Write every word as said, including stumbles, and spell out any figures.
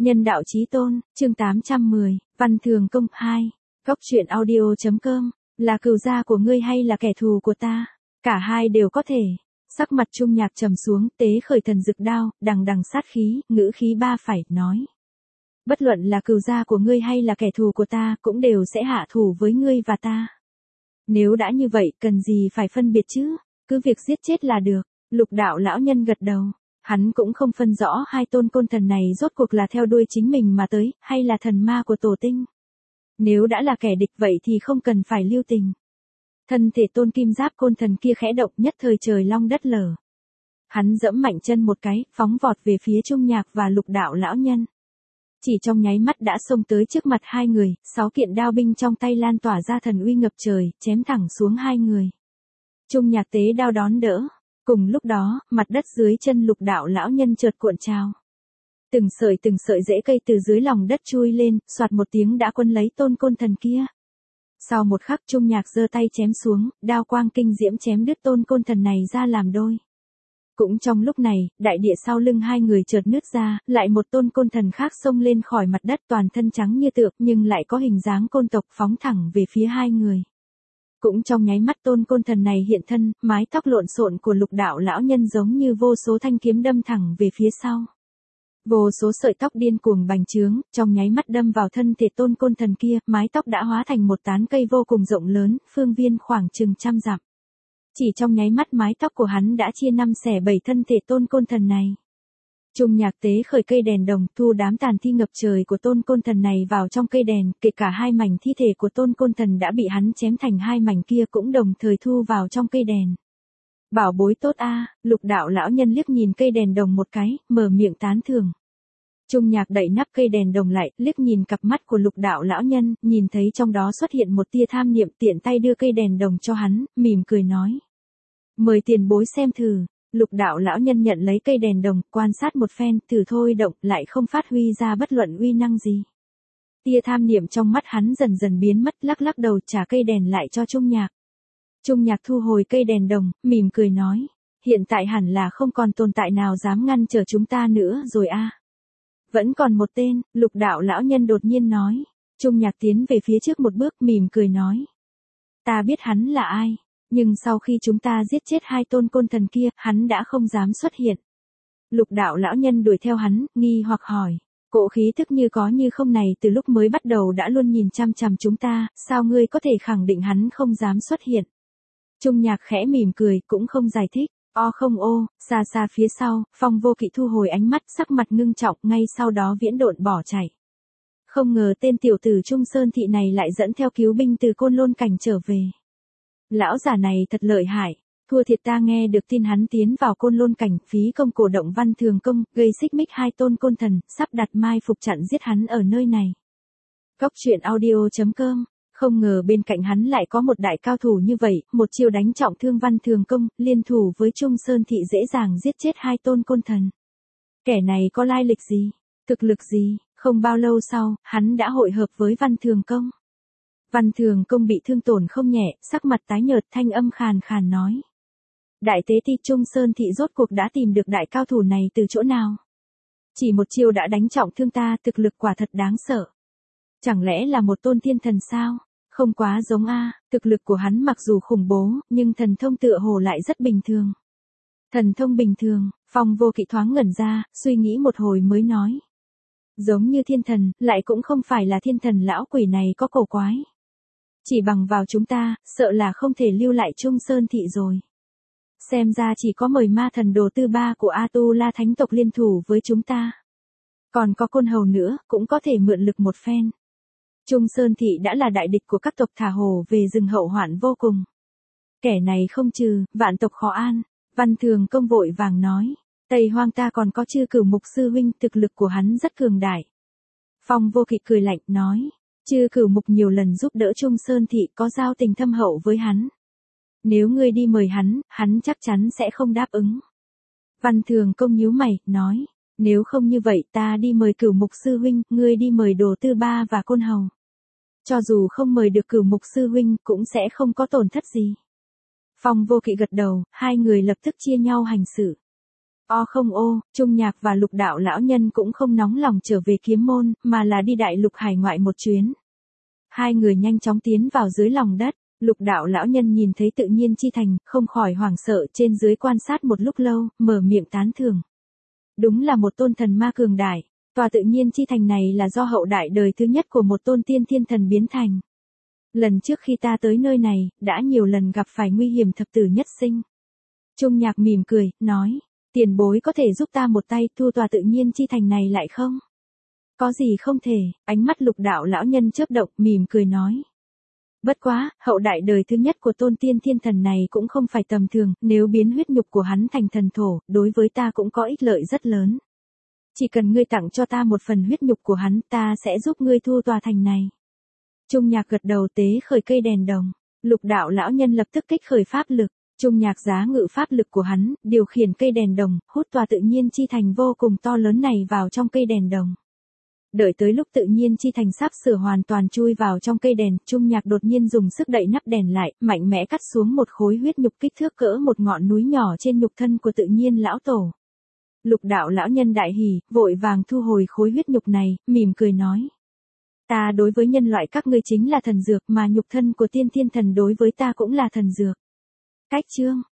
Nhân đạo chí tôn, chương tám trăm mười, Văn Thường Công hai. Góc truyện audio.com, là cừu gia của ngươi hay là kẻ thù của ta? Cả hai đều có thể. Sắc mặt Trung Nhạc trầm xuống, tế khởi thần dực đao, đằng đằng sát khí, ngữ khí ba phải, nói. Bất luận là cừu gia của ngươi hay là kẻ thù của ta, cũng đều sẽ hạ thủ với ngươi và ta. Nếu đã như vậy, cần gì phải phân biệt chứ? Cứ việc giết chết là được. Lục đạo lão nhân gật đầu. Hắn cũng không phân rõ hai tôn côn thần này rốt cuộc là theo đuôi chính mình mà tới, hay là thần ma của tổ tinh. Nếu đã là kẻ địch vậy thì không cần phải lưu tình. Thân thể tôn kim giáp côn thần kia khẽ động, nhất thời trời long đất lở. Hắn giẫm mạnh chân một cái, phóng vọt về phía Trung Nhạc và lục đạo lão nhân. Chỉ trong nháy mắt đã xông tới trước mặt hai người, sáu kiện đao binh trong tay lan tỏa ra thần uy ngập trời, chém thẳng xuống hai người. Trung Nhạc tế đao đón đỡ. Cùng lúc đó, mặt đất dưới chân lục đạo lão nhân chợt cuộn trào. Từng sợi từng sợi rễ cây từ dưới lòng đất chui lên, soạt một tiếng đã quấn lấy tôn côn thần kia. Sau một khắc Trung Nhạc giơ tay chém xuống, đao quang kinh diễm chém đứt tôn côn thần này ra làm đôi. Cũng trong lúc này, đại địa sau lưng hai người chợt nứt ra, lại một tôn côn thần khác xông lên khỏi mặt đất, toàn thân trắng như tượng nhưng lại có hình dáng côn tộc, phóng thẳng về phía hai người. Cũng trong nháy mắt tôn côn thần này hiện thân, mái tóc lộn xộn của lục đạo lão nhân giống như vô số thanh kiếm đâm thẳng về phía sau. Vô số sợi tóc điên cuồng bành trướng, trong nháy mắt đâm vào thân thể tôn côn thần kia, mái tóc đã hóa thành một tán cây vô cùng rộng lớn, phương viên khoảng chừng trăm dặm. Chỉ trong nháy mắt mái tóc của hắn đã chia năm xẻ bảy thân thể tôn côn thần này. Trung Nhạc tế khởi cây đèn đồng, thu đám tàn thi ngập trời của tôn côn thần này vào trong cây đèn, kể cả hai mảnh thi thể của tôn côn thần đã bị hắn chém thành hai mảnh kia cũng đồng thời thu vào trong cây đèn. Bảo bối tốt a, lục đạo lão nhân liếc nhìn cây đèn đồng một cái, mở miệng tán thưởng. Trung Nhạc đậy nắp cây đèn đồng lại, liếc nhìn cặp mắt của lục đạo lão nhân, nhìn thấy trong đó xuất hiện một tia tham niệm, tiện tay đưa cây đèn đồng cho hắn, mỉm cười nói. Mời tiền bối xem thử. Lục đạo lão nhân nhận lấy cây đèn đồng, quan sát một phen, thử thôi động, lại không phát huy ra bất luận uy năng gì. Tia tham niệm trong mắt hắn dần dần biến mất, lắc lắc đầu trả cây đèn lại cho Trung Nhạc. Trung Nhạc thu hồi cây đèn đồng, mỉm cười nói, hiện tại hẳn là không còn tồn tại nào dám ngăn trở chúng ta nữa rồi a. À. Vẫn còn một tên, lục đạo lão nhân đột nhiên nói. Trung Nhạc tiến về phía trước một bước, mỉm cười nói. Ta biết hắn là ai. Nhưng sau khi chúng ta giết chết hai tôn côn thần kia, hắn đã không dám xuất hiện. Lục đạo lão nhân đuổi theo hắn, nghi hoặc hỏi. Cỗ khí thức như có như không này từ lúc mới bắt đầu đã luôn nhìn chăm chăm chúng ta, sao ngươi có thể khẳng định hắn không dám xuất hiện? Trung Nhạc khẽ mỉm cười, cũng không giải thích. O không ô, xa xa phía sau, Phong Vô Kỵ thu hồi ánh mắt, sắc mặt ngưng trọng, ngay sau đó viễn độn bỏ chạy. Không ngờ tên tiểu tử Trung Sơn Thị này lại dẫn theo cứu binh từ Côn Lôn Cảnh trở về. Lão già này thật lợi hại, thua thiệt ta nghe được tin hắn tiến vào Côn Lôn Cảnh, phí công cổ động Văn Thường Công, gây xích mích hai tôn côn thần, sắp đặt mai phục chặn giết hắn ở nơi này. Góc truyện audio.com, không ngờ bên cạnh hắn lại có một đại cao thủ như vậy, một chiêu đánh trọng thương Văn Thường Công, liên thủ với Trung Sơn Thị dễ dàng giết chết hai tôn côn thần. Kẻ này có lai lịch gì, thực lực gì, không bao lâu sau, hắn đã hội hợp với Văn Thường Công. Văn Thường Công bị thương tổn không nhẹ, sắc mặt tái nhợt, thanh âm khàn khàn nói. Đại tế ti Trung Sơn Thị rốt cuộc đã tìm được đại cao thủ này từ chỗ nào? Chỉ một chiêu đã đánh trọng thương ta, thực lực quả thật đáng sợ. Chẳng lẽ là một tôn thiên thần sao? Không quá giống a, thực lực của hắn mặc dù khủng bố, nhưng thần thông tựa hồ lại rất bình thường. Thần thông bình thường, Phong Vô Kỵ thoáng ngẩn ra, suy nghĩ một hồi mới nói. Giống như thiên thần, lại cũng không phải là thiên thần lão quỷ này có cổ quái. Chỉ bằng vào chúng ta, sợ là không thể lưu lại Trung Sơn Thị rồi. Xem ra chỉ có mời ma thần đồ tư ba của A-tu-la thánh tộc liên thủ với chúng ta. Còn có côn hầu nữa, cũng có thể mượn lực một phen. Trung Sơn Thị đã là đại địch của các tộc thả hồ về rừng hậu hoạn vô cùng. Kẻ này không trừ, vạn tộc khó an. Văn Thường Công vội vàng nói. Tây Hoang ta còn có Chư Cửu Mục sư huynh, thực lực của hắn rất cường đại. Phong Vô Kỵ cười lạnh nói. Chư Cửu Mục nhiều lần giúp đỡ Trung Sơn Thị, có giao tình thâm hậu với hắn. Nếu ngươi đi mời hắn, hắn chắc chắn sẽ không đáp ứng. Văn Thường Công nhíu mày, nói. Nếu không như vậy ta đi mời Cửu Mục sư huynh, ngươi đi mời Đồ Tư Ba và Côn Hầu. Cho dù không mời được Cửu Mục sư huynh cũng sẽ không có tổn thất gì. Phong Vô Kỵ gật đầu, hai người lập tức chia nhau hành sự. O không ô, Trung Nhạc và Lục Đạo lão nhân cũng không nóng lòng trở về kiếm môn, mà là đi đại lục hải ngoại một chuyến. Hai người nhanh chóng tiến vào dưới lòng đất, Lục Đạo lão nhân nhìn thấy tự nhiên chi thành, không khỏi hoảng sợ, trên dưới quan sát một lúc lâu, mở miệng tán thưởng. Đúng là một tôn thần ma cường đại, tòa tự nhiên chi thành này là do hậu đại đời thứ nhất của một tôn tiên thiên thần biến thành. Lần trước khi ta tới nơi này, đã nhiều lần gặp phải nguy hiểm thập tử nhất sinh. Trung Nhạc mỉm cười, nói, tiền bối có thể giúp ta một tay thu tòa tự nhiên chi thành này lại không? Có gì không thể, ánh mắt Lục Đạo lão nhân chớp động, mỉm cười nói. Bất quá, hậu đại đời thứ nhất của tôn tiên thiên thần này cũng không phải tầm thường, nếu biến huyết nhục của hắn thành thần thổ, đối với ta cũng có ích lợi rất lớn. Chỉ cần ngươi tặng cho ta một phần huyết nhục của hắn, ta sẽ giúp ngươi thu tòa thành này. Trung Nhạc gật đầu tế khởi cây đèn đồng, Lục Đạo lão nhân lập tức kích khởi pháp lực, Trung Nhạc giá ngự pháp lực của hắn, điều khiển cây đèn đồng, hút tòa tự nhiên chi thành vô cùng to lớn này vào trong cây đèn đồng. Đợi tới lúc tự nhiên chi thành sắp sửa hoàn toàn chui vào trong cây đèn, Trung Nhạc đột nhiên dùng sức đậy nắp đèn lại, mạnh mẽ cắt xuống một khối huyết nhục kích thước cỡ một ngọn núi nhỏ trên nhục thân của tự nhiên lão tổ. Lục Đạo lão nhân đại hỉ, vội vàng thu hồi khối huyết nhục này, mỉm cười nói. Ta đối với nhân loại các ngươi chính là thần dược, mà nhục thân của tiên thiên thần đối với ta cũng là thần dược. Cách chương